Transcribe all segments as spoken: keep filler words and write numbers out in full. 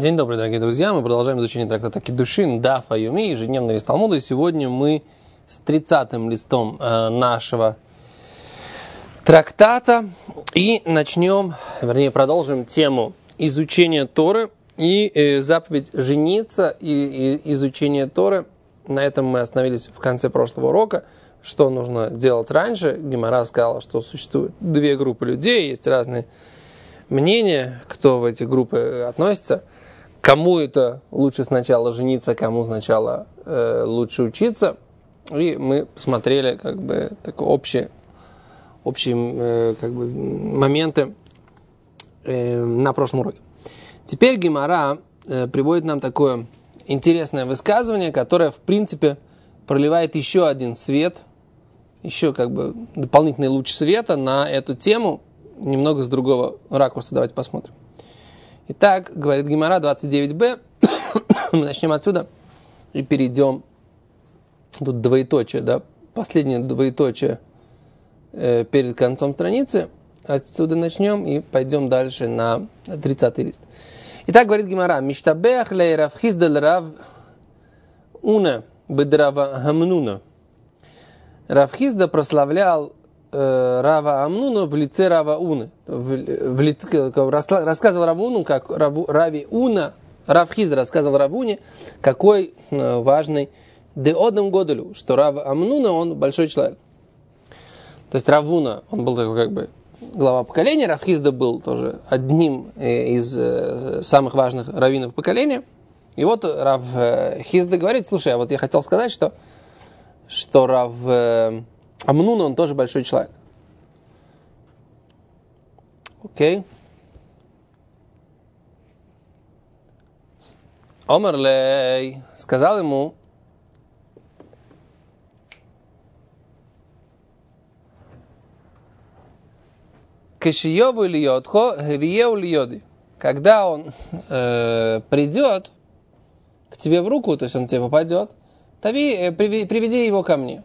День добрый, дорогие друзья. Мы продолжаем изучение трактата Кидушин, Даф Айоми, ежедневный лист Талмуда. И сегодня мы с тридцатым листом э, нашего трактата. И начнем, вернее, продолжим тему изучения Торы и э, заповедь жениться и, и изучение Торы. На этом мы остановились в конце прошлого урока. Что нужно делать раньше? Гемара сказала, что существует две группы людей, есть разные мнения, кто в эти группы относится. Кому это лучше сначала жениться, кому сначала э, лучше учиться. И мы посмотрели как бы такие общие, общие э, как бы, моменты э, на прошлом уроке. Теперь Гемара э, приводит нам такое интересное высказывание, которое в принципе проливает еще один свет, еще как бы дополнительный луч света на эту тему, немного с другого ракурса. Давайте посмотрим. Итак, говорит Гемара двадцать девять бэ, мы начнем отсюда и перейдем, тут двоеточие, да, последнее двоеточие э, перед концом страницы, отсюда начнем и пойдем дальше на тридцатый лист. Итак, говорит Гемара, «Миштабех лей Рав Хизда Рав Уна бедрава Амнуна». Рав Хизда прославлял Рава Амнуна в лице Рава Уны. В, в, рассказывал Раву Уну, как Раву, Рави Уна, Рав Хизда рассказывал Раву Уне, какой важный деодам годелю, что Рав Амнуна, он большой человек. То есть Рав Уна, он был такой как бы глава поколения, Рав Хизда был тоже одним из самых важных раввинов поколения. И вот Рав Хизда говорит, слушай, а вот я хотел сказать, что, что Рав Амнун, он тоже большой человек. Окей. Омерлей сказал ему, Кешиёву льёдхо, гевиеу льёди. Когда он э, придет к тебе в руку, то есть он тебе попадет, тави, э, приведи его ко мне.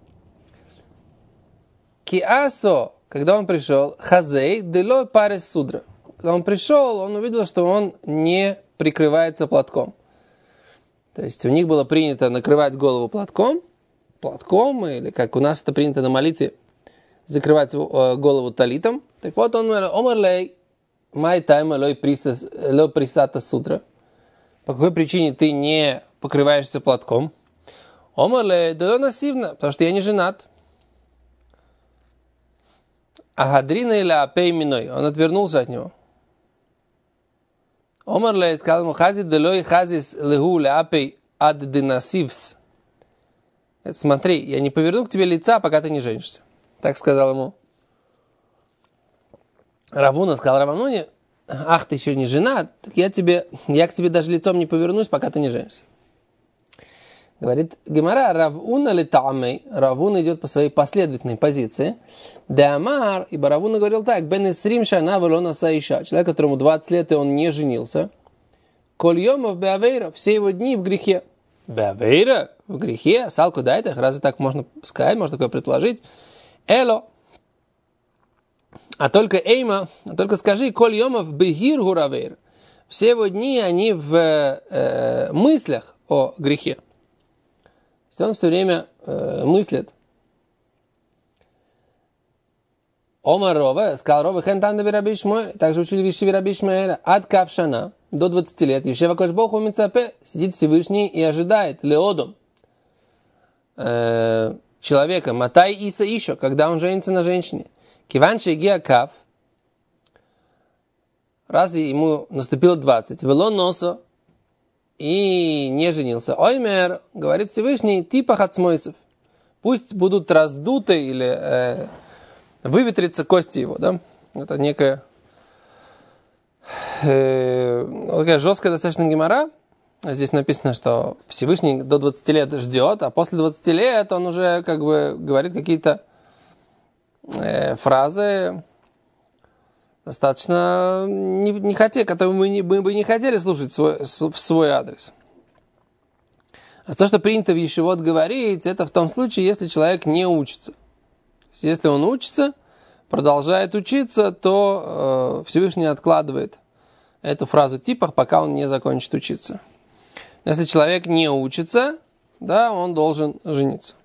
Киасо, когда он пришел, хазей, дело парес судра. Когда он пришел, он увидел, что он не прикрывается платком. То есть у них было принято накрывать голову платком, платком, или как у нас это принято на молитве, закрывать голову талитом. Так вот он говорит, омерлей, май тайма лой присата судра. По какой причине ты не покрываешься платком? Омерлей, дело насивно, потому что я не женат. Агадрина или апей миной. Он отвернулся от него. Омар лей сказал ему, хази делой хазис леху ле апей ад динасивс. Смотри, я не поверну к тебе лица, пока ты не женишься. Так сказал ему Равуна, сказал Равануне, ах, ты еще не женат, так я, тебе, я к тебе даже лицом не повернусь, пока ты не женишься. Говорит Гемара, Равуна ли таамей, Равуна идет по своей последовательной позиции. Деамар, ибо Равуна говорил так, бен исрим шана велона саиша, человек, которому двадцать лет, и он не женился. Коль йомов беавейра, все его дни в грехе. Беавейра? В грехе? Салку дайте, разве так можно сказать, можно такое предположить? Эло. А только эйма, а только скажи, коль йомов бегир гуравейра. Все его дни, они в э, мыслях о грехе. То есть он все время э, мыслит. Омар Рова, сказал Рова, хентан да Раби Шмуэль, также учили вещи Раби Шмуэля, ад кавшана, до двадцати лет, Ешева кош Бог у Мицапе, сидит Всевышний и ожидает леодом э, человека, матай иса еще, когда он женится на женщине. Киванши геа кав, раз ему наступило двадцать, вело носо, и не женился. Оймер, говорит Всевышний, типа хацмойсов. Пусть будут раздуты или э, выветрятся кости его. Да? Это некая, э, такая жесткая достаточно гемара. Здесь написано, что Всевышний до двадцати лет ждет, а после двадцати лет он уже как бы говорит какие-то э, фразы, достаточно не, не хотели, которые мы, не, мы бы не хотели слушать свой, в свой адрес. А то, что принято в ешивот говорить, это в том случае, если человек не учится. То есть, если он учится, продолжает учиться, то э, Всевышний откладывает эту фразу типа, пока он не закончит учиться. Если человек не учится, да, он должен жениться.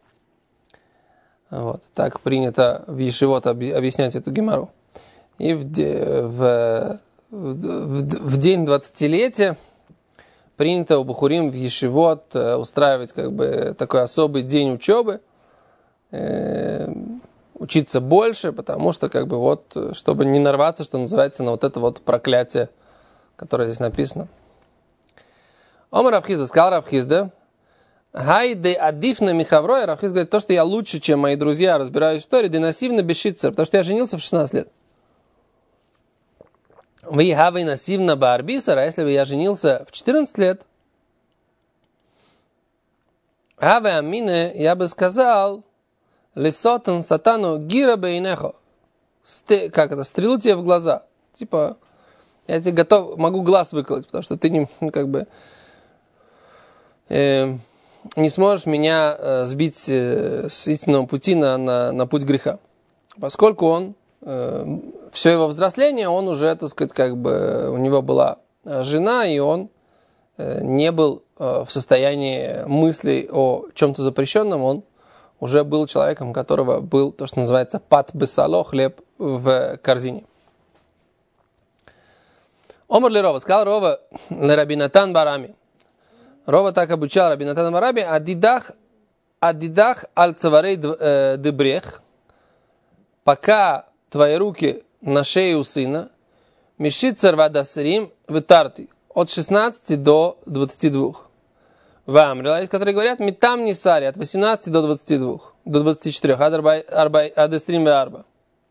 Вот. Так принято в ешивот объяснять эту гемару. И в, в, в, в день двадцатилетия принято у бахурим в ешивот устраивать как бы такой особый день учебы, э, учиться больше, потому что как бы вот, чтобы не нарваться, что называется, на вот это вот проклятие, которое здесь написано. Омар Рав Хизда, сказал Рав Хизда, Хай де адифна михаврой, Рав Хизда говорит, то, что я лучше, чем мои друзья, разбираюсь в Торе, денасивна бешитцер, потому что я женился в шестнадцать лет. Вы хавай насивна баарбисар, а если бы я женился в четырнадцать лет, хавай амине, я бы сказал, лисотан сатану гира бейнехо, как это, стрелу тебе в глаза, типа, я тебе готов, могу глаз выколоть, потому что ты не, как бы, э, не сможешь меня э, сбить э, с истинного пути на, на, на путь греха. Поскольку он, э, все его взросление, он уже, так сказать, как бы, у него была жена, и он э, не был э, в состоянии мыслей о чем-то запрещенном, он уже был человеком, у которого был то, что называется пат бесало, хлеб в корзине. Омар ли Рова, сказал Рова ле Раби Натан Барами. Рова так обучал Раби Натан Барами, адидах, адидах аль цаварей дебрех, пока твои руки на шее у сына, мишицер вадасрим витарти, от шестнадцати до двадцати двух. Вам, есть, которые говорят, митам не сари, от восемнадцати до двадцати двух, до двадцати четырёх, адесрим веарба.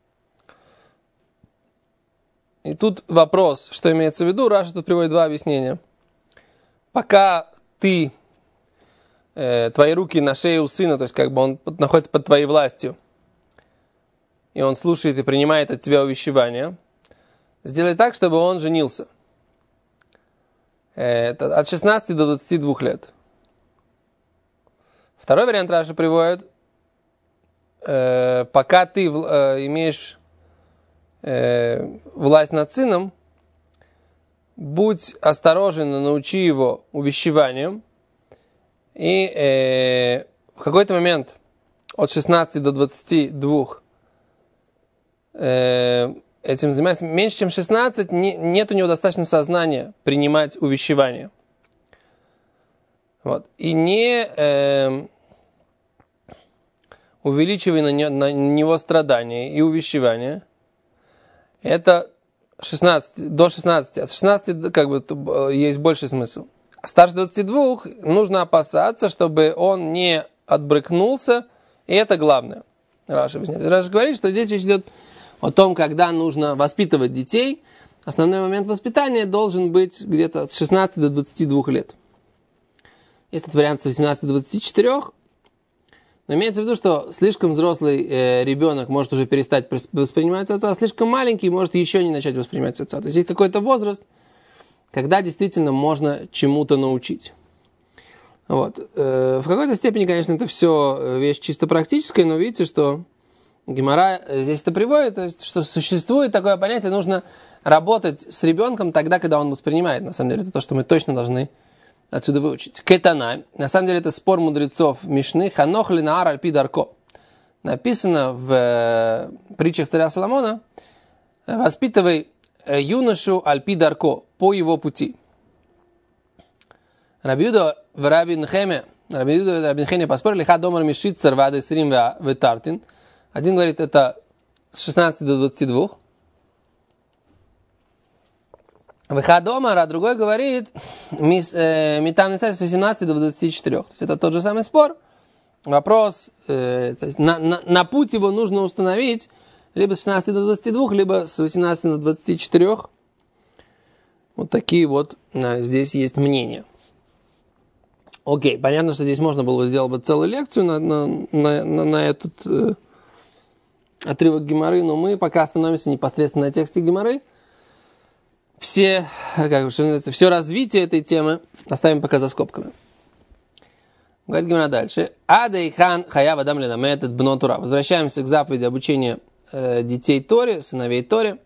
И тут вопрос, что имеется в виду, Раша тут приводит два объяснения. Пока ты, э, твои руки на шее у сына, то есть как бы он находится под твоей властью, и он слушает и принимает от тебя увещевания, сделай так, чтобы он женился. Это от шестнадцати до двадцати двух лет. Второй вариант Раша приводит, э, пока ты э, имеешь э, власть над сыном, будь осторожен и научи его увещеванием, и э, в какой-то момент от шестнадцати до двадцати двух э, этим занимается, меньше чем шестнадцать, не, нет у него достаточно сознания принимать увещевание. Вот. И не э, увеличивай на, не, на него страдания и увещевания. Это шестнадцать, до шестнадцати. От шестнадцати как бы есть больший смысл. Старше двадцати двух нужно опасаться, чтобы он не отбрыкнулся. И это главное. Раша объясняет. Раша говорит, что здесь речь идет о том, когда нужно воспитывать детей. Основной момент воспитания должен быть где-то с шестнадцати до двадцати двух лет. Есть этот вариант с восемнадцати до двадцати четырёх. Но имеется в виду, что слишком взрослый э, ребенок может уже перестать воспринимать отца, а слишком маленький может еще не начать воспринимать отца. То есть есть какой-то возраст, когда действительно можно чему-то научить. Вот. Э, в какой-то степени, конечно, это все вещь чисто практическая, но видите, что Гемара здесь это приводит, то есть, что существует такое понятие, нужно работать с ребенком тогда, когда он воспринимает. На самом деле, это то, что мы точно должны отсюда выучить. Кетана. На самом деле это спор мудрецов Мишны. Ханох линаар альпи дарко. Написано в э, притчах царя Соломона. Воспитывай э, юношу альпи дарко, по его пути. Раби Юда в Раби Нхеме. Раби Юда в Раби Нхеме поспорили. Ха домар мишицер вады срим ветартин. Один говорит, это с шестнадцати до двадцати двух. Выходомар, а другой говорит, метам с восемнадцати до двадцати четырёх. То есть это тот же самый спор. Вопрос, э, то есть на, на, на путь его нужно установить либо с шестнадцати до двадцати двух, либо с восемнадцати до двадцати четырёх. Вот такие вот а, здесь есть мнения. Окей, понятно, что здесь можно было бы сделать бы целую лекцию на, на, на, на, на этот э, отрывок Гемары, но мы пока остановимся непосредственно на тексте Гемары. Все, как, что называется, все развитие этой темы оставим пока за скобками. Говорит Гемара дальше. Адейхан хаяв адам ленамет бно Тора. Возвращаемся к заповеди обучения э, детей Торе, сыновей Торе.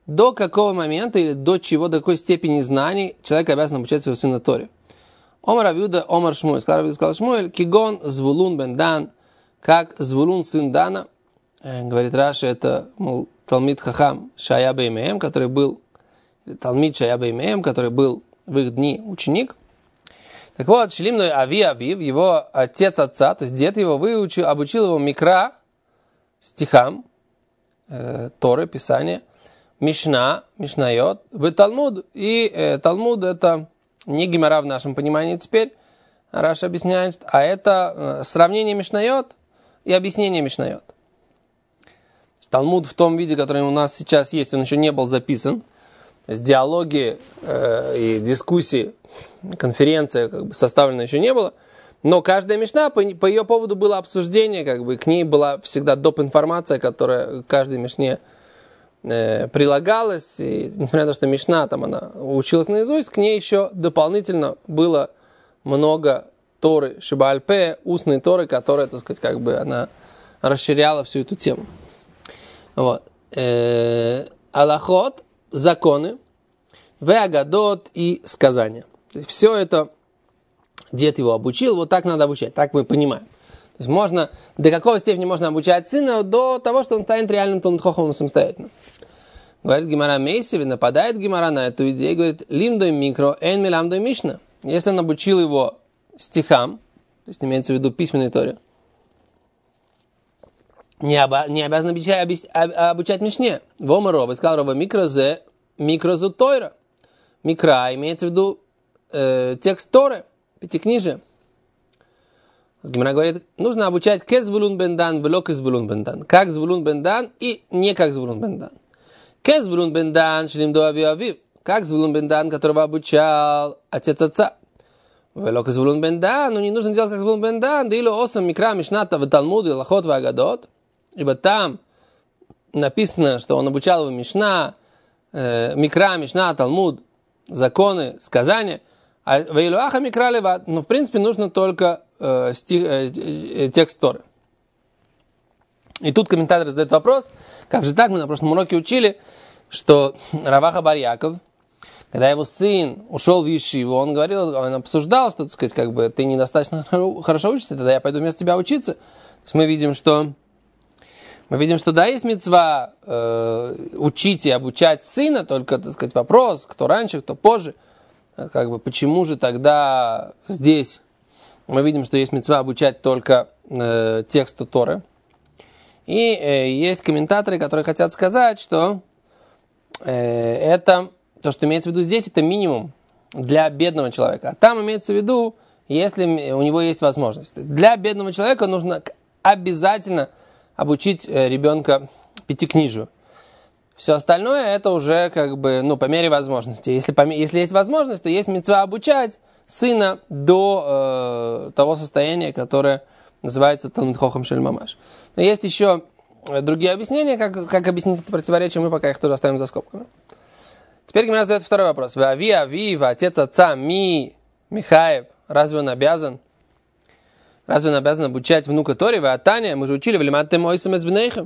до какого момента или до чего, до какой степени знаний человек обязан обучать своего сына Торе. Омар Рав Юда, Омар Шмуэль, сказал Рав Юда, сказал Шмуэль, кигон Звулун бен Дан, как Звулун сын Дана, э, говорит Раши, это, мол, Талмид Хахам Шая Беймеем, который был, Талмид Шая Беймеем, который был в их дни ученик. Так вот, Шелимной Ави Авив, его отец отца, то есть дед его выучил, обучил его микра, стихам, э, Торы, Писания, Мишна, Мишнайот, в Талмуд. И э, Талмуд это не гемара в нашем понимании теперь, Раш объясняет, а это э, сравнение Мишнайот и объяснение Мишнайот. Талмуд в том виде, который у нас сейчас есть, он еще не был записан. То есть диалоги э, и дискуссии, конференция как бы составлена еще не было. Но каждая мишна, по, по ее поводу было обсуждение, как бы к ней была всегда доп. Информация, которая к каждой мишне э, прилагалась. И, несмотря на то, что мишна там она училась наизусть, к ней еще дополнительно было много Торы, Шибаальпе, устной Торы, которая, так сказать, как бы она расширяла всю эту тему. Вот. Э, алахот, законы, веагадот и сказания. Все это дед его обучил, вот так надо обучать, так мы понимаем. То есть можно, до какого степени можно обучать сына, до того, что он станет реальным Талмид Хохамом самостоятельно. Говорит Гемара Мейсеви, нападает Гемара на эту идею, говорит, лимдой микро, эн миламдой мишна. Если он обучил его стихам, то есть имеется в виду письменной Торе, не, оба, не обязан обучать, обучать мишне. Вома Роба, сказал Роба, микрозе, микрозу Тойра. Микра имеется в виду э, текст Торы, пятикнижие. Гемара говорит, нужно обучать ке Звулун бен Дан, вело ке Звулун бен Дан. Как Звулун бен Дан и не как Звулун бен Дан. Ке Звулун бен Дан, шлимду ави авив. Как Звулун бен Дан, которого обучал отец отца. Вело ке Звулун бен Дан, но не нужно делать как Звулун бен Дан. Да или осам микра мишната в Талмуду, лахот ва агадот. Ибо там написано, что он обучал его мишна, э, микра, мишна, Талмуд, законы, сказания. А вейлуаха микра леват. Но в принципе нужно только э, стих, э, э, текст Торы. И тут комментатор задает вопрос, как же так, мы на прошлом уроке учили, что Раваха бар Яков, когда его сын ушел в Ешиву, он говорил, он обсуждал, что, так сказать, как бы ты недостаточно хорошо учишься, тогда я пойду вместо тебя учиться. То есть мы видим, что Мы видим, что да, есть мицва э, учить и обучать сына, только, так сказать, вопрос, кто раньше, кто позже. Как бы, почему же тогда здесь мы видим, что есть мицва обучать только э, тексту Торы. И э, есть комментаторы, которые хотят сказать, что э, это, то, что имеется в виду здесь, это минимум для бедного человека. А там имеется в виду, если у него есть возможность. Для бедного человека нужно обязательно обучить ребенка пятикнижию. Все остальное это уже как бы, ну, по мере возможности. Если, по, если есть возможность, то есть мицва обучать сына до э, того состояния, которое называется Талмид Хохам Шель Мамаш. Но есть еще другие объяснения, как, как объяснить это противоречие, мы пока их тоже оставим за скобками. Теперь Гемара задает второй вопрос. Ави, ави, отец отца, ми, Михаев, разве он обязан? Разве он обязан обучать внука Торе? Вы от Таня, мы же учили, в лиматтем ойсам эс бнейхем.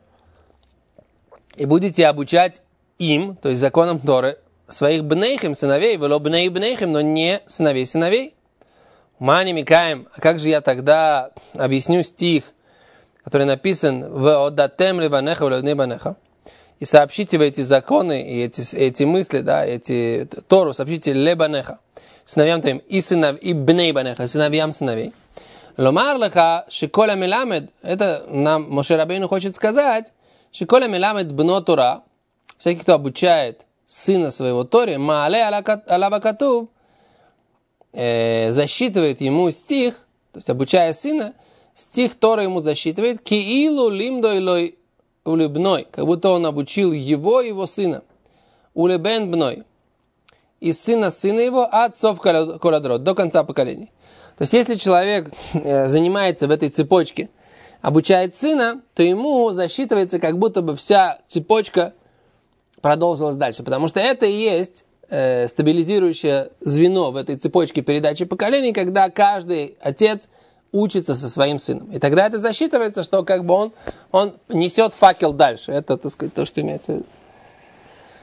И будете обучать им, то есть законам Торы, своих бнейхем, сыновей, вело бней бнейхем, но не сыновей сыновей. Мани микаем, а как же я тогда объясню стих, который написан в «Отдатем леванеха влевней банеха», и сообщите вы эти законы, и эти, эти мысли, да, эти Тору, сообщите лебанеха, сыновьям твоим, и, сынов, и бней банеха, сыновьям сыновей. Ломар леха шиколя меламед, это нам Моше Рабейну хочет сказать, шиколя меламед бно Тора, всякий, кто обучает сына своего Торе, маале алава катув, засчитывает ему стих, то есть обучая сына, стих Торы ему засчитывает, киилу лимдой лой улебной, как будто он обучил его и его сына, улебен бной, и сына сына его от сов коладрот, до конца поколений. То есть, если человек занимается в этой цепочке, обучает сына, то ему засчитывается, как будто бы вся цепочка продолжилась дальше. Потому что это и есть э, стабилизирующее звено в этой цепочке передачи поколений, когда каждый отец учится со своим сыном. И тогда это засчитывается, что как бы он, он несет факел дальше. Это, так сказать, то, что имеется в виду.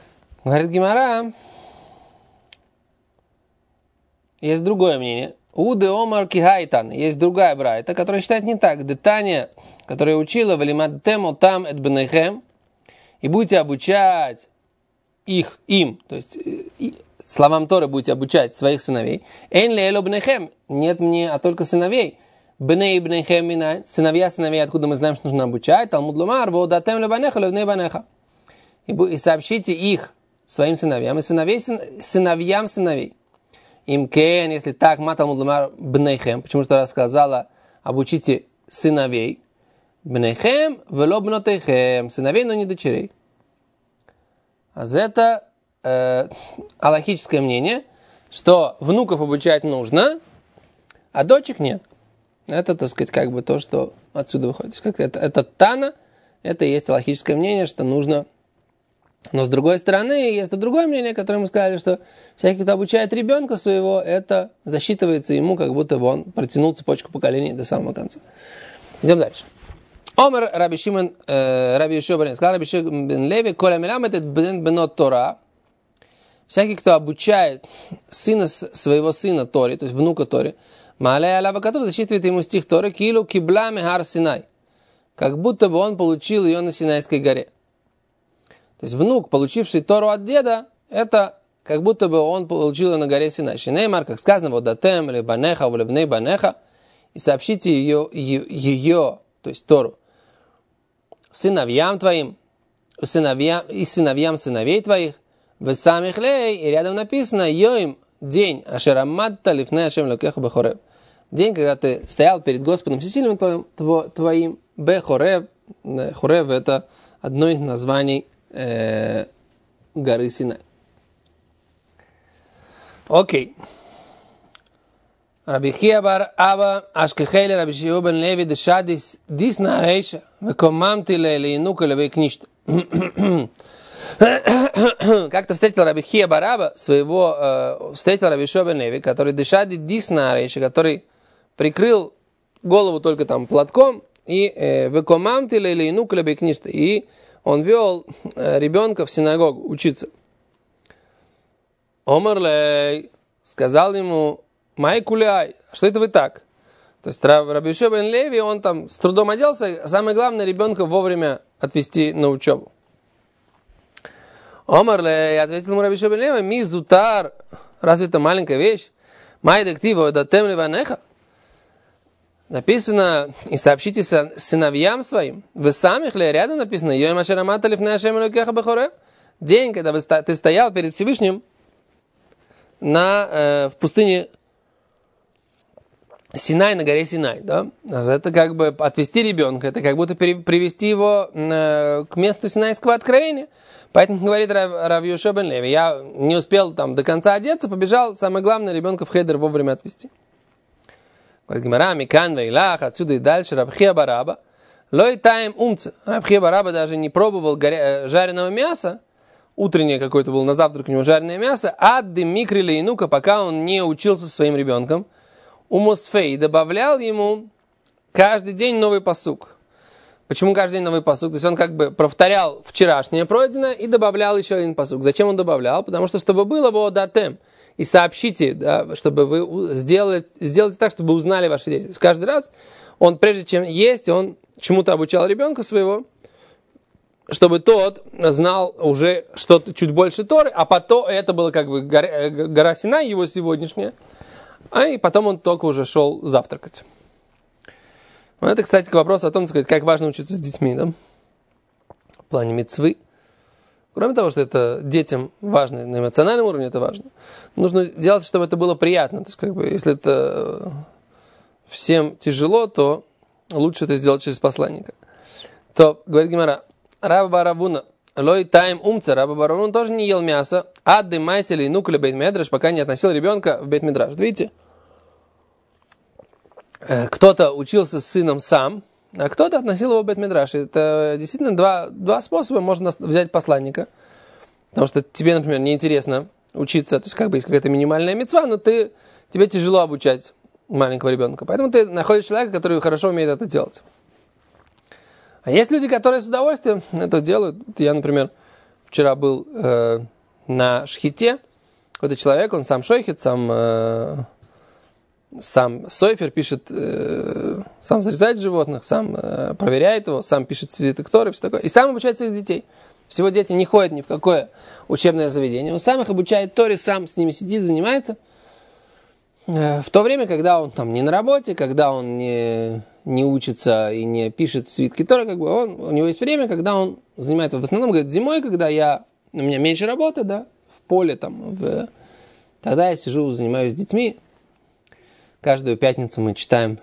Говорит Гемара, есть другое мнение. У де омар кихайтан. Есть другая брайта, которая считает не так. Детания, которая учила валимадтему там эт бенехем, и будете обучать их, им, то есть и, словам Торы будете обучать своих сыновей. Эйн ли эло бенехем. Нет мне, а только сыновей. Бней бнехем мина. Сыновья сыновей, откуда мы знаем, что нужно обучать. Талмуд ломар, водатем лебанеха, левней банеха. И сообщите их своим сыновьям, и сыновей, сыновьям сыновей. Им кен, если так, матал мудлумар бнейхем, почему что рассказала, обучите сыновей. Бнейхем, вело бнотейхем, сыновей, но не дочерей. А это э, алахическое мнение, что внуков обучать нужно, а дочек нет. Это, так сказать, как бы то, что отсюда выходит. Как это, это Тана, это и есть алахическое мнение, что нужно. Но с другой стороны, есть другое мнение, которое мы сказали, что всякий, кто обучает ребенка своего, это засчитывается ему, как будто бы он протянул цепочку поколений до самого конца. Идем дальше. Омар Раби Шимон, Раби Йошуа бен сказал, Раби Йошуа бен Леви, коля меламет бен бенот Тора. Всякий, кто обучает сына своего сына Торе, то есть внука Торе, маалей алява катув, засчитывает ему стих Торы, килу кибла мехар Синай, как будто бы он получил ее на Синайской горе. То есть внук, получивший Тору от деда, это как будто бы он получил ее на горе Синай. Шинеймар, как сказано, вот датем, или банеха, улевней банеха, и сообщите ее, ее, ее, то есть Тору, сыновьям твоим, сыновьям, и сыновьям сыновей твоих, в самих лей, и рядом написано, йоим, день, ашерамадта лифней ашем локеха бехорев. День, когда ты стоял перед Господом Всесильным твоим, твоим бехорев. Хорев — это одно из названий э, горы Синай. Окей. Раби Хия бар Аба Ашкехели Раби Йошуа бен Леви дешадис дис нарейша векомамти леинука левейкништа. Как-то встретил Раби Хия бар Аба своего, э, встретил Раби Йошуа бен Леви, который дешади дис нарейша, который прикрыл голову только там платком, и векомамти леинука левейкништа, и он вел э, ребенка в синагогу учиться. Омарлей сказал ему: Май куляй, что это вы так? То есть Раби Йошуа бен Леви, он там с трудом оделся, самое главное, ребенка вовремя отвезти на учебу. Омарлей, ответил ему Раби Йошуа бен Леви: ми зутар, разве это маленькая вещь? Май дектива датем ливанеха. Написано, и сообщите сыновьям своим. Вы самих ли, рядом написано, йоим ашерамата лифней ашем элокеха бехорев. День, когда вы, ты стоял перед Всевышним на, э, в пустыне Синай, на горе Синай, да? Это как бы отвести ребенка, это как будто пере, привести его э, к месту Синайского откровения. Поэтому говорит Раби Йошуа бен Леви: я не успел там до конца одеться, побежал, самое главное, ребенка в хедер вовремя отвести. Говорит Гемара: микан вейлах, отсюда и дальше, Раби Хия бар Аба, лой таим умца. Раби Хия бар Аба даже не пробовал горя... жареного мяса, утреннее какое-то было на завтрак у него жареное мясо, адды микри лейнука, пока он не учился со своим ребенком, умосфей, добавлял ему каждый день новый пасук. Почему каждый день новый пасук? То есть он как бы повторял вчерашнее пройденное и добавлял еще один пасук. Зачем он добавлял? Потому что, чтобы было водатем, и сообщите, да, чтобы вы сделали, сделайте так, чтобы узнали ваши действия. Каждый раз он, прежде чем есть, он чему-то обучал ребенка своего, чтобы тот знал уже что-то чуть больше Торы, а потом это было как бы гора, гора Синай, его сегодняшняя, а и потом он только уже шел завтракать. Ну, это, кстати, к вопросу о том, сказать, как важно учиться с детьми, да? В плане мицвы. Кроме того, что это детям важно, на эмоциональном уровне это важно, нужно делать, чтобы это было приятно. То есть, как бы, если это всем тяжело, то лучше это сделать через посланника. То, говорит Гемара, Раба бар Авуна, лой таим умца, Раба бар Авуна тоже не ел мясо, адды майсели нукли бейт медраш, пока не относил ребенка в бейт медраш. Видите? Кто-то учился с сыном сам, а кто-то относил его в бейт медраш. Это действительно два, два способа. Можно взять посланника, потому что тебе, например, неинтересно учиться, то есть как бы есть какая-то минимальная мицва, но ты, тебе тяжело обучать маленького ребенка. Поэтому ты находишь человека, который хорошо умеет это делать. А есть люди, которые с удовольствием это делают. Я, например, вчера был э, на шхите. Какой-то человек, он сам шойхет, сам, э, сам сойфер пишет, э, сам зарезает животных, сам э, проверяет его, сам пишет свиток Торы, все такое. И сам обучает своих детей. Всего дети не ходят ни в какое учебное заведение. Он сам их обучает Торе, сам с ними сидит, занимается. В то время, когда он там не на работе, когда он не, не учится и не пишет свитки Торы, как бы он, у него есть время, когда он занимается. В основном, говорит, зимой, когда я, у меня меньше работы, да, в поле, там, в, тогда я сижу, занимаюсь с детьми. Каждую пятницу мы читаем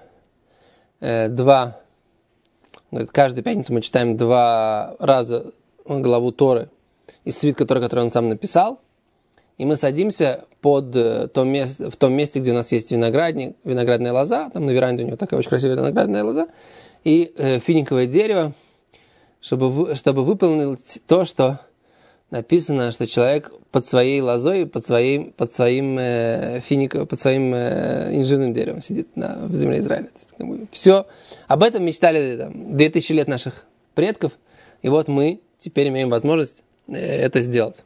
э, два, говорит, каждую пятницу мы читаем два раза главу Торы из свитка Торы, который он сам написал. И мы садимся под то место, в том месте, где у нас есть виноградник, виноградная лоза. Там на веранде у него такая очень красивая виноградная лоза. И э, финиковое дерево, чтобы, чтобы выполнить то, что написано, что человек под своей лозой, под своим, под своим, э, финиковым, под своим э, инжирным деревом сидит на, в земле Израиля. То есть, как бы, все. Об этом мечтали там, две тысячи лет наших предков. И вот мы теперь имеем возможность э, это сделать.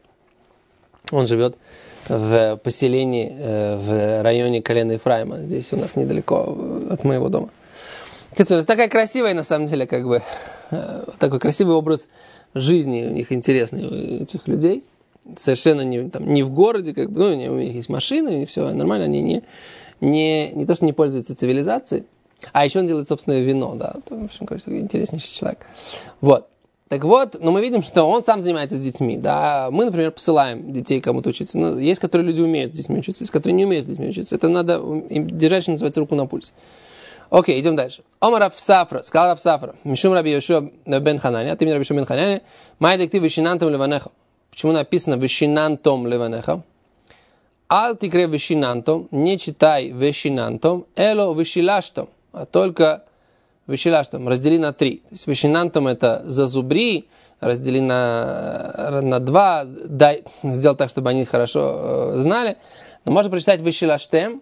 Он живет в поселении э, в районе колена Ефраима. Здесь у нас недалеко от моего дома. Это такая красивая, на самом деле, как бы, э, такой красивый образ жизни у них интересный, у этих людей. Совершенно не, там, не в городе, как бы, ну, у них есть машины, и все нормально, они не, не, не то, что не пользуются цивилизацией, а еще он делает собственное вино, да. Это, в общем, какой-то интереснейший человек. Вот. Так вот, но мы видим, что он сам занимается с детьми. Да? Мы, например, посылаем детей кому-то учиться. Ну, есть, которые люди умеют с детьми учиться, есть, которые не умеют с детьми учиться. Это надо им держать, что называется, руку на пульсе. Окей, идем дальше. Омар Рав Сафра, сказал Рав Сафра, Мишум Раби Йошуа бен Ханани, от имени Раби Йошуа бен Ханани, май дектив вишинантом леванеха. Почему написано вишинантом леванеха? Ал тикре вишинантом, не читай вишинантом, эло вишилаштом, а только вишилаштом, раздели на три. То есть вишинантом это зазубри, раздели на, на два, дай, сделай так, чтобы они хорошо э, знали. Но можно прочитать вишилаштем.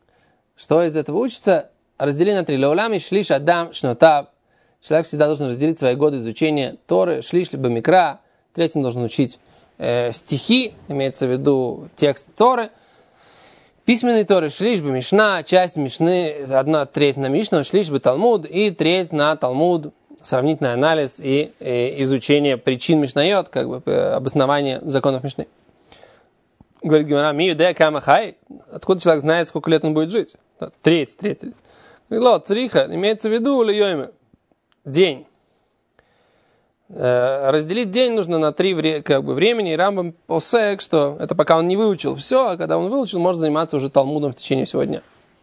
Что из этого учится? Раздели на три. Леулами шлиш адам шнотав. Человек всегда должен разделить свои годы изучения Торы. Шлиш либо микра. Третьим должен учить э, стихи, имеется в виду текст Торы. Письменные Торы, шлиш бы Мишна, часть Мишны, одна треть на Мишну, шлиш бы Талмуд и треть на Талмуд, сравнительный анализ и, и изучение причин Мишнайот, как бы обоснование законов Мишны. Говорит Гемара, ми юдея кама хай, откуда человек знает, сколько лет он будет жить? Треть, треть. Ло, цриха, имеется в виду льёйме, день. Разделить день нужно на три как бы, времени, и Рамбам посек, что это пока он не выучил все, а когда он выучил, может заниматься уже Талмудом в течение всего дня.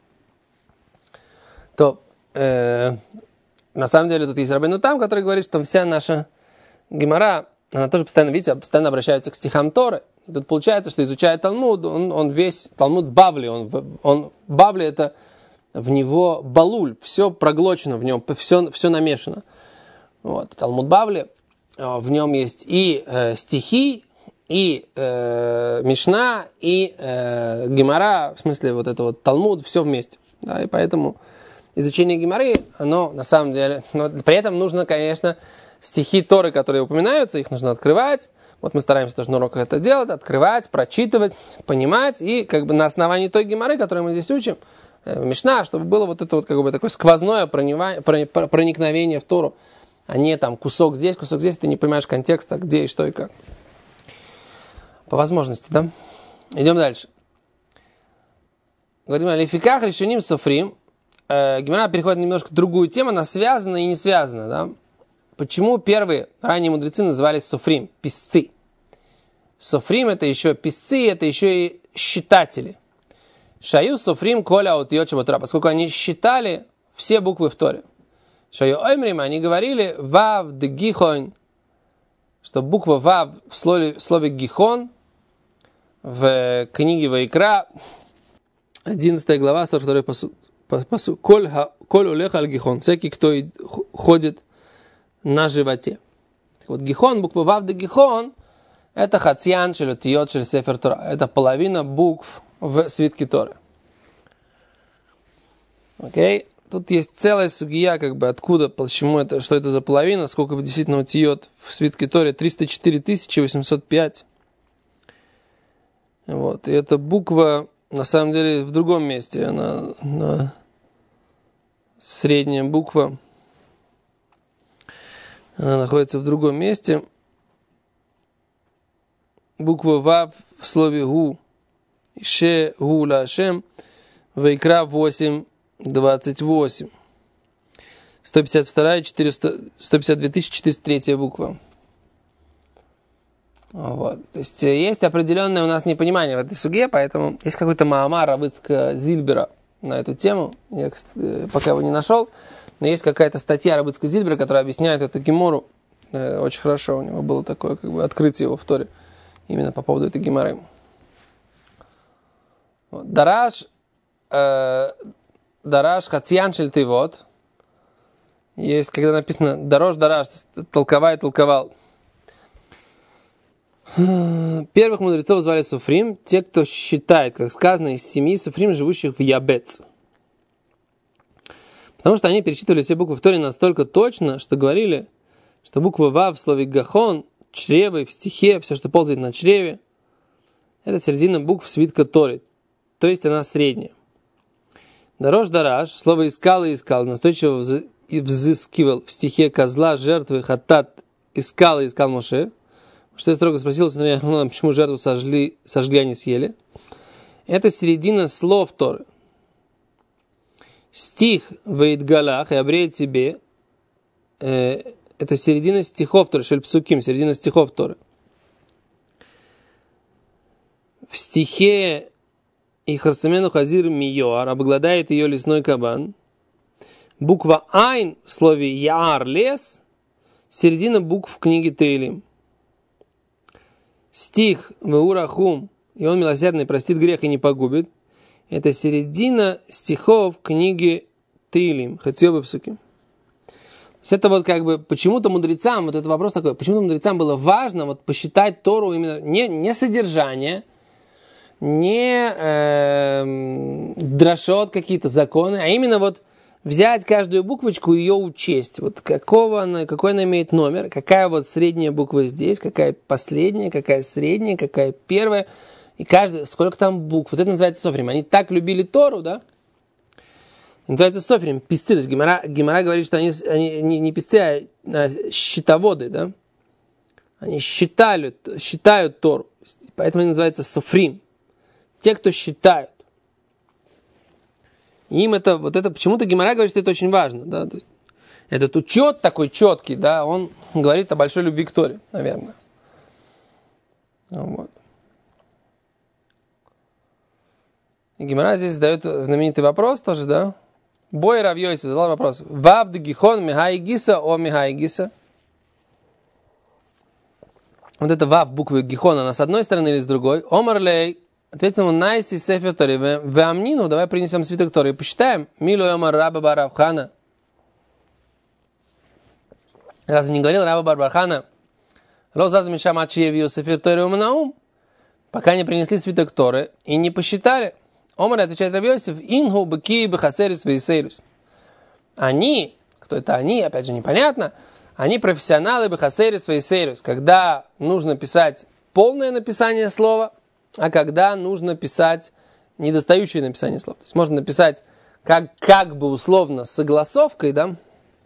То, э, на самом деле, тут есть Рабейну Там, который говорит, что вся наша Гемара, она тоже постоянно, видите, постоянно обращается к стихам Торы. И тут получается, что изучая Талмуд, он, он весь, Талмуд Бавли, он, он, Бавли это в него балуль, все проглочено в нем, все, все намешано. Вот, Талмуд Бавли, в нем есть и э, стихи, и э, Мишна, и э, Гемара, в смысле вот это вот Талмуд, все вместе. Да, и поэтому изучение Гемары, оно на самом деле, но при этом нужно, конечно, стихи Торы, которые упоминаются, их нужно открывать. Вот мы стараемся тоже на уроках это делать, открывать, прочитывать, понимать, и как бы на основании той Гемары, которую мы здесь учим, э, Мишна, чтобы было вот это вот как бы такое сквозное проникновение в Тору, а не там кусок здесь, кусок здесь, ты не понимаешь контекста, где и что и как. По возможности, да? Идем дальше. Говорим о лификах, решеним софрим. Э, Гемара переходит немножко в другую тему, она связана и не связана, да? Почему первые ранние мудрецы назывались софрим, писцы? Софрим это еще писцы, это еще и считатели. Шаю софрим коля от йочеба, поскольку они считали все буквы в Торе. Шаю оймрим, они говорили вав де гихон, что буква вав в слове, в слове гихон в книге Ваикра, одиннадцатая глава, сорок второй пасук. Коль улеха аль гихон, всякий, кто ходит на животе. Так вот, гихон, буква вав де гихон, это хацьян шелютиот шель сефер Тора. Это половина букв в свитке Торы. Окей? Okay? Тут есть целая сугия, как бы откуда, почему это, что это за половина, сколько действительно утиот в свитке Торе, триста четыре тысячи восемьсот пять. Вот. И эта буква, на самом деле, в другом месте. Она, она средняя буква. Она находится в другом месте. Буква Вав в слове Гу. Ше Гу Лашем. Вайкра восемь, двадцать восемь. сто пятьдесят два, четыреста, сто пятьдесят две тысячи четыреста три буква. Вот. То есть есть определенное у нас непонимание в этой суге, поэтому есть какой-то маамар Рабыцка Зильбера на эту тему. Я пока его не нашел, но есть какая-то статья Рабыцка Зильбера, которая объясняет эту гемору э, очень хорошо. У него было такое как бы открытие его в Торе именно по поводу этой геморы. Вот. Дараш э, Дараш Хацьян Шельтывот. Есть, когда написано Дарош Дараш, толковай, толковал. Первых мудрецов звали Софрим, те, кто считает, как сказано, из семьи Софрим, живущих в Ябец. Потому что они перечитывали все буквы в Торе настолько точно, что говорили, что буква Вав в слове Гахон, чревы, в стихе, все, что ползает на чреве, это середина букв свитка Торы, то есть она средняя. Дарош Дараш, слово искал и искал, настойчиво взыскивал в стихе козла, жертвы, хатат, искал и искал Моше. Что я строго спросил сыновья Ааронова, почему жертву сожгли, сожгли, а не съели. Это середина слов Торы. Стих «Ваидгалах» и «Обреет себе» э, это середина стихов Торы, шельпсуким, середина стихов Торы. В стихе «И харсамену хазир миёар» обгладает ее лесной кабан. Буква «Айн» в слове «Яар» лес, середина букв книги Теилим. Стих «Веурахум» и он милосердный, простит грех и не погубит. Это середина стихов книги Теилим, Хацьёбы Псуким. То есть это вот как бы почему-то мудрецам, вот этот вопрос такой, почему-то мудрецам было важно вот посчитать Тору именно не, не содержание, не э, дрошот какие-то законы, а именно вот взять каждую буквочку и ее учесть. Вот какого она, какой она имеет номер, какая вот средняя буква здесь, какая последняя, какая средняя, какая первая. И каждая, сколько там букв. Вот это называется софрим. Они так любили Тору, да? Называется софрим, писцы. То есть Гемара, Гемара говорит, что они, они не, не писцы, а, а счетоводы, да? Они считали, считают Тору. Поэтому они называются софрим. Те, кто считают. Им это, вот это, почему-то Гемара говорит, что это очень важно, да, то есть этот учет такой четкий, да, он говорит о большой любви к Торе, наверное. Вот. И Гемара здесь задает знаменитый вопрос тоже, да. Бой Рав Йосеф задал вопрос. Вав де гихон михай гиса о михай гиса. Вот это вав буквы гихон, она с одной стороны или с другой. Омар лей. Ответил ему, найси сефер Тори, в амнину, давай принесем свиток Торы и посчитаем. Милу омар раба бар Авхана. Разве не говорил раба бар Бархана? Лозаз мишам ачиевью сефер Тори умнаум. Пока не принесли свиток Торы и не посчитали. Омар отвечает Рав Йосеф, ингу баки бахасерис вейсерис. Они, кто это они, опять же непонятно, они профессионалы бахасерис вейсерис, когда нужно писать полное написание слова, а когда нужно писать недостающее написание слов. То есть можно написать как, как бы условно с согласовкой, да,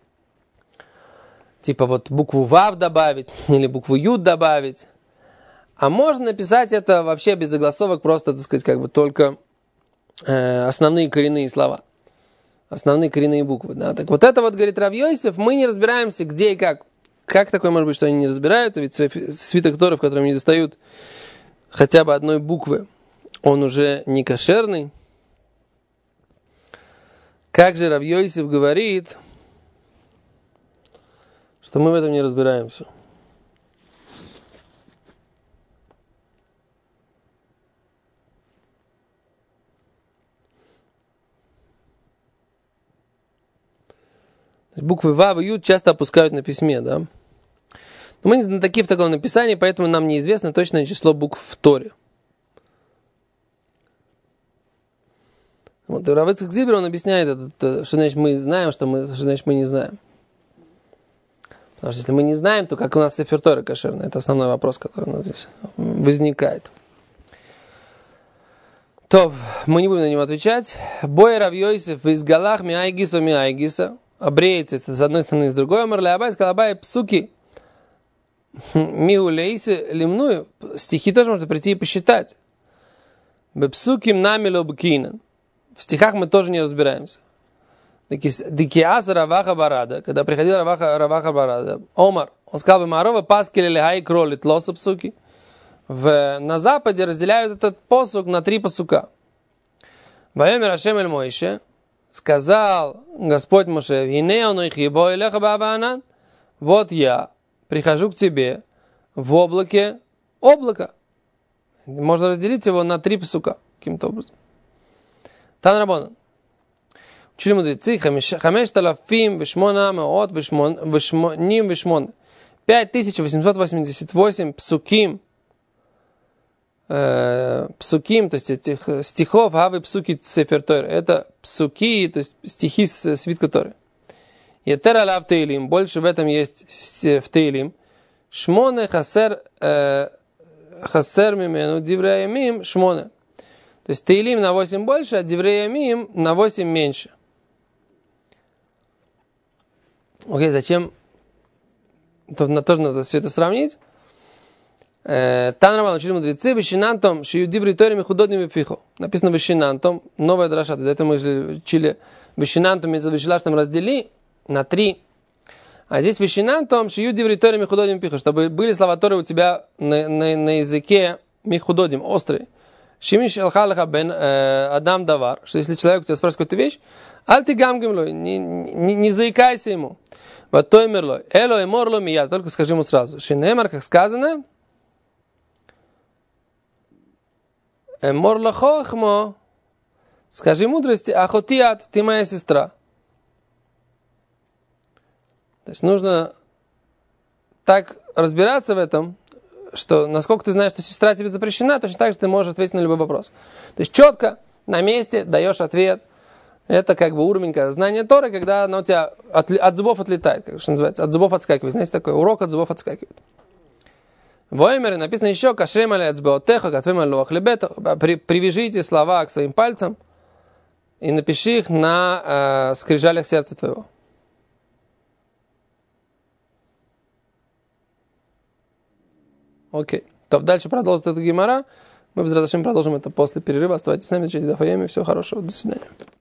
типа вот букву Вав добавить или букву Юд добавить. А можно написать это вообще без загласовок, просто, так сказать, как бы только э, основные коренные слова. Основные коренные буквы. Да. Так вот это вот, говорит Рав Йосеф, мы не разбираемся, где и как. Как такое может быть, что они не разбираются? Ведь свиток Торы, в котором не достают хотя бы одной буквы, он уже не кошерный. Как же Рав Йосеф говорит, что мы в этом не разбираемся. Буквы Вав и Юд часто опускают на письме, да? Но мы не знатоки в таком написании, поэтому нам неизвестно точное число букв в Торе. Вот Рав Ицхак Зильбер, он объясняет, это, что значит мы знаем, что, мы, что значит мы не знаем. Потому что если мы не знаем, то как у нас сефер Торы кошерный? Это основной вопрос, который у нас здесь возникает. То, мы не будем на него отвечать. Бой Рав Йосеф из Галах Миайгиса Миайгиса. Обреется с одной стороны и с другой. Марля Абай сказал, Абай, псуки. Миулейсы лимную. Стихи тоже можно прийти и посчитать. Бепсуким намило бкинан. В стихах мы тоже не разбираемся. Дикиас Раваха Барада, когда приходил Раваха, Раваха Барада, Омар, он сказал, Марова паскили лихай кролит лоса псуки. В, на западе разделяют этот посук на три посука. Вайомер Ашем эль Моише, сказал Господь Моше, вот я прихожу к тебе в облаке облака. Можно разделить его на три посука каким-то образом. Тан Рабонан. Учили мудрецы, хамеш талафим вешмона меот вешмоним вешмон. пять тысяч восемьсот восемьдесят восемь псуким, э, псуким, то есть этих стихов, авы псуки сефер Тойра. Это псуки, то есть стихи с свитка Торы. Етер алав тейлим, больше в этом есть в тейлим. Шмоне хасер, хасер мимену дивреямим шмоне. То есть тейлим на восемь больше, а дивреямим на восемь меньше. Окей, зачем? Тоже надо все это сравнить. Танрабан учили мудрецы, вещинантом, шиюдибри торими худодними пихо. Написано вещинантом, новая драша. До этого мы учили вещинантом, между вещелаштом раздели на три. А здесь вещинантом, шиюдибри торими худодними пихо, чтобы были слова Торы у тебя на, на, на языке михудодим, острые. Шимиш алхалаха бен адам давар, что если человек у тебя спрашивает какую-то вещь, аль ты гамгимлой, не, не, не заикайся ему. Батоймерлой, эло и морло мия, только скажи ему сразу. Шинемар, как сказано, эморло хохмо, скажи мудрости, ахотиат, ты моя сестра. То есть нужно так разбираться в этом, что насколько ты знаешь, что сестра тебе запрещена, точно так же ты можешь ответить на любой вопрос. То есть четко, на месте даешь ответ. Это как бы уровень знания Торы, когда она у тебя от, от зубов отлетает, как что называется, от зубов отскакивает. Знаете, такой урок от зубов отскакивает. В Оймере написано еще, кашрем аля ацбеотеха, катвем аля луахлебета, привяжите слова к своим пальцам и напиши их на э, скрижалях сердца твоего. Окей. То дальше продолжит это Гемара. Мы без разрешения продолжим это после перерыва. Оставайтесь с нами, читайте Даф Йоми. Всего хорошего. До свидания.